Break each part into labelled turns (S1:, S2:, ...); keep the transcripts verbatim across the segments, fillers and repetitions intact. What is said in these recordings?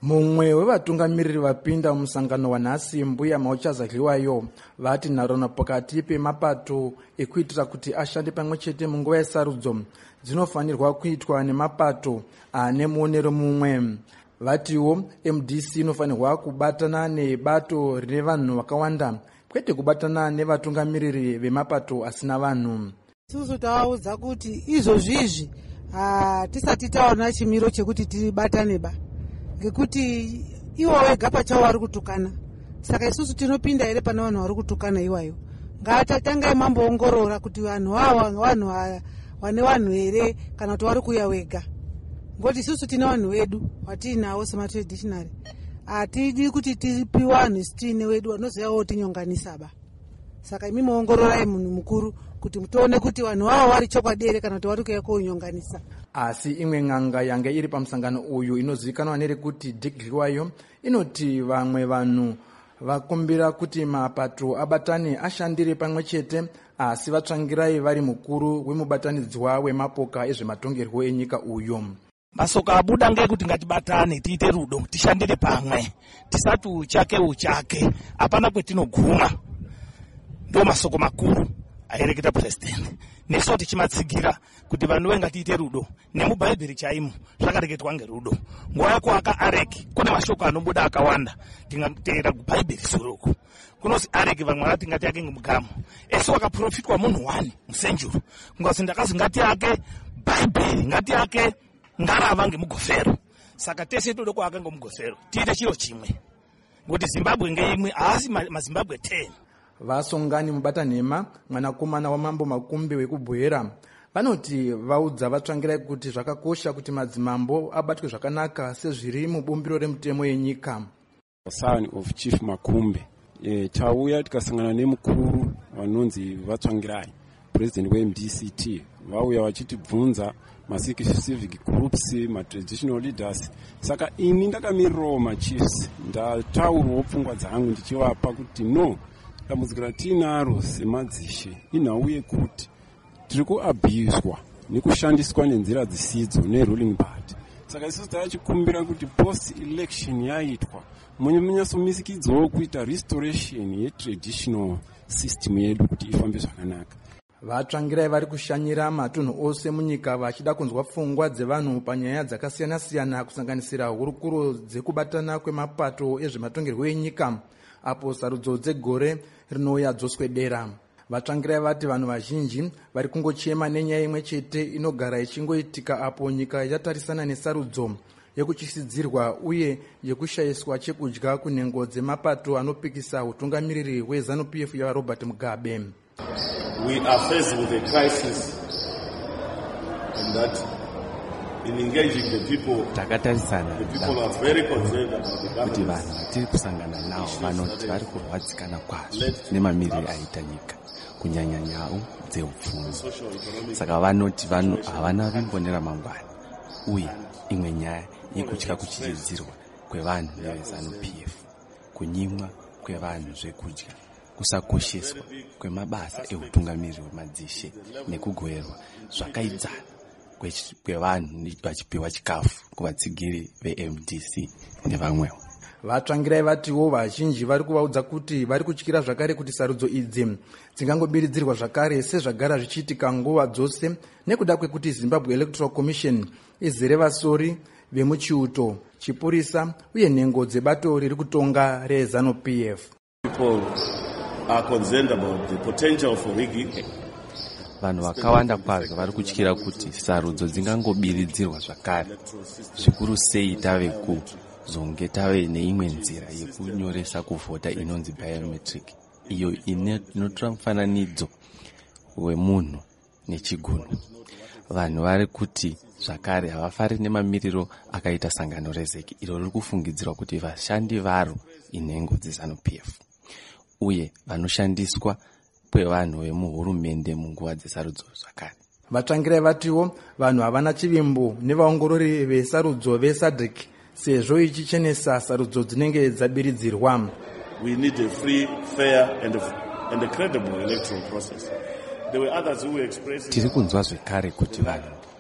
S1: Mumwe wevatungamiriri vapinda mumusangano wanhasi mbuya Mauchazadliwayo vati nharona pakati pemapato ekuitira kuti ashande pamwe chete munguva yesarudzo dzinofanirwa kuitwa nemapato ane muonero mumwe. Vatiwo M D C inofanirwa kubatana nebato rine vanhu vakawanda kwete kubatana nevatungamiriri vemapato asina vanhu.
S2: Isusu taudza kuti izvozvizvi tisati taona chimiro chekuti tibatane ba ngekuti iwo wega pachawo vari kutukana. Saka isusu tinopinda here pana vanhu vari kutukana iwayo. Ngatatangai mamboongorora kuti vanhu ava vanhu vane vanhu here kana kuti vari kuya wega. Ngoti isusu tina vanhu vedu vatinawo sematraditionary. Hatidi kuti tipiwe vanhu sitine wedu vanozoyawo tinyonganisa ba. Saka imi muongororai munhu mukuru kuti mutone kuti vanhu vavo vari chokwadi here kana kuti vari kuya kunyonganisa.
S1: Asi imwe ng'anga yange iri pamusangano uyu inozivikanwa nerekuti Dliwayo inoti vamwe vanhu vakumbira kuti mapato abatane ashandire pamwe chete, asi vatsvangirai vari mukuru wemubatanidzwa wemapoka ezvematongerwo enyika uyu.
S3: Masoko abuda ngekuti ngatibatane tiite rudo tishandire pamwe tisati uchake uchake apana kwetinoguma. Ndo masoko makuru aireketa president. Neso tichimatsigira kuti vanhu vengatiite rudo nemubhaibheri chaimo zvakareketwa ngerudo. Nguva yakuaka areki kune mashoko anobuda akawanda tingateera kubhaibheri suruku. Kunozi areki vamwe vati ngati yake ngemugamu esi wakaprofitwa munhu wani musenjuru ngozi ndakazi ngati yake bhaibheri ngati yake ngarava ngemugofero. Saka tese tode kuaka ngemugofero tiite chiro chimwe ngoti Zimbabwe ngeimwe asi maZimbabwe ten.
S1: Vasongani mubatanhema mwanakomana wamambo Makumbe wekubwera vanoti vaudza vatsvangirai kuti zvakakosha kuti madzimambo abatwe zvakanaka sezviri mubumbiro remutemo yenyika.
S4: Son of Chief Makumbe e, tauya tikasangana nemukuru vanonzi vatsvangirai president we M D C T vauya vachitibvunza ma-civic groups ma-traditional leaders. Saka ini ndakamirirawo ma-chiefs ndataurawo pfungwa dzangu ndichivapa kuti no, dambudziko ratinaro semadzishe inhau yekuti tiri kuabhuswa nekushandiswa nenzira dzisidzo neruling party. Saka isusu tachikumbira kuti post election yaitwa munyatsomisikidzawo kuita restoration yetraditional system yedu kuti ifambe zvakanaka.
S1: Vatsvangirai vari kushanyira matunhu ose munyika vachida kunzwa pfungwa dzevanhu panyaya dzakasiyana siyana kusanganisira hurukuro dzekubatana kwemapato ezvematongerwo enyika apo sarudzo dzegore rinouya dzoswedera. Vatsvangirai vati vanhu vazhinji vari kungochema nenyaya imwe chete inogara ichingoitika apo nyika ichatarisana nesarudzo yekuchisidzirwa uye yekushayiswa chekudya kunhengo dzemapato anopikisa utungamiriri hweZANU-P F yaRobert Mugabe.
S5: We are faced with a crisis and that in engaging the people,
S6: takatarisana
S5: the people are very concerned about the
S6: kuti
S5: government.
S6: vanhu vatiri kusangana navo vanoti vari kurwadzikana kwazvo nemamiriro aita nyika kunyanya nyau dzeupfumi. Saka vanoti vanhu havana vimbonera mangwana uye imwe nyaya yekutya kuchiridzirwa kwevanhu veZANU-P F, kunyimwa kwevanhu zvekudya, kusakosheswa kwemabasa eutungamiriri hwemadzishe nekugoverwa zvakaidzana kwevanhu vachipiwa chikafu kuvatsigiri ve-M D C nevamwewo.
S1: Vatsvangirai vatiwo vazhinji vari kuvaudza kuti vari kutyira zvakare kuti sarudzo idzi dzingangobiridzirwa zvakare sezvagara zvichiitika nguva dzose nekuda kwekuti Zimbabwe Electoral Commission izere vasori vemuchiuto, chipurisa uye nhengo dzebato riri kutonga reZANU-P F.
S5: People are concerned about the potential for rigging.
S6: Vanhu vakawanda kwazvo vari kutyira kuti sarudzo dzingangobiridzirwa zvakare, zvikuru sei tave kuzonge tave neimwe nzira yekunyoresa kuvhota inonzi biometric, iyo inotora mufananidzo wemunhu nechigunwe. Vanhu vari kuti zvakare havafari nemamiriro akaita sangano rezeki iro riri kufungidzirwa kuti vashandi varo inhengo dzeZANU-P F uye vanoshandiswa kwevanhu vemuhurumende munguva dzesarudzo zvakare.
S1: Vatsvangirai vatiwo vanhu havana chivimbo nevaongorori vesarudzo veSADC sezvo ichichenesa sarudzo dzinenge dzabiridzirwa.
S5: We need a free, fair and a, and a credible electoral process. There were others who were expressing
S6: tiri kunzwa zvekare kuti vanhu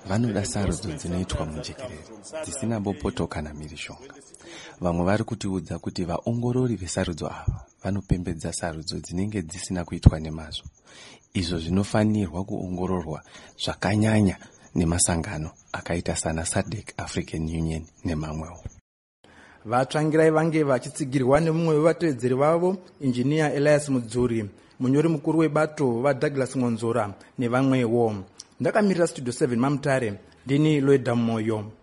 S6: vanoda sarudzo dzinoitwa mujekerere dzisina bopoto kana mhirizhonga. Vamwe vari kutiudza kuti vaongorori vesarudzo ava vanopembedza sarudzo dzinenge dzisina kuitwa nemazvo, izvo zvinofanirwa kuongororwa zvakanyanya nemasangano akaita sana S A D C, African Union nemamwewo.
S1: Vatsvangirai vange vachitsigirwa nemumwe wevatevedzeri vavo, Injinia Elias Mudzuri, munyori mukuru webato vaDouglas Ngonzora nevamwewo. Ndakamirira Studio seven Mamutare, ndini Loida Moyo.